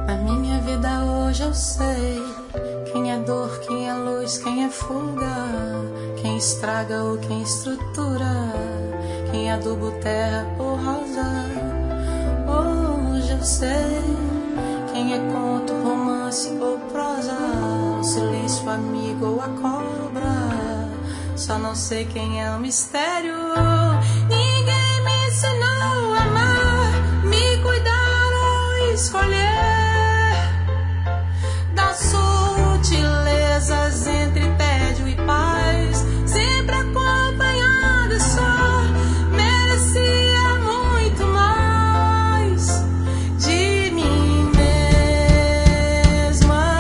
Na minha vida hoje eu sei quem é dor, quem é luz, quem é fuga, quem estraga ou quem estrutura, quem adubo terra ou rosa. Hoje eu sei quem é conto, romance ou prosa, o silício, amigo ou a cobra. Só não sei quem é o mistério. Ninguém me ensinou a amar, me cuidar ou escolher das sutilezas entre tédio e paz, sempre acompanhada e só. Merecia muito mais de mim mesma.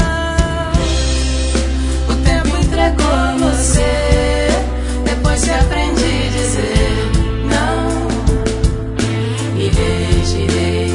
O tempo entregou a você, depois que aprendi a dizer não, e retirei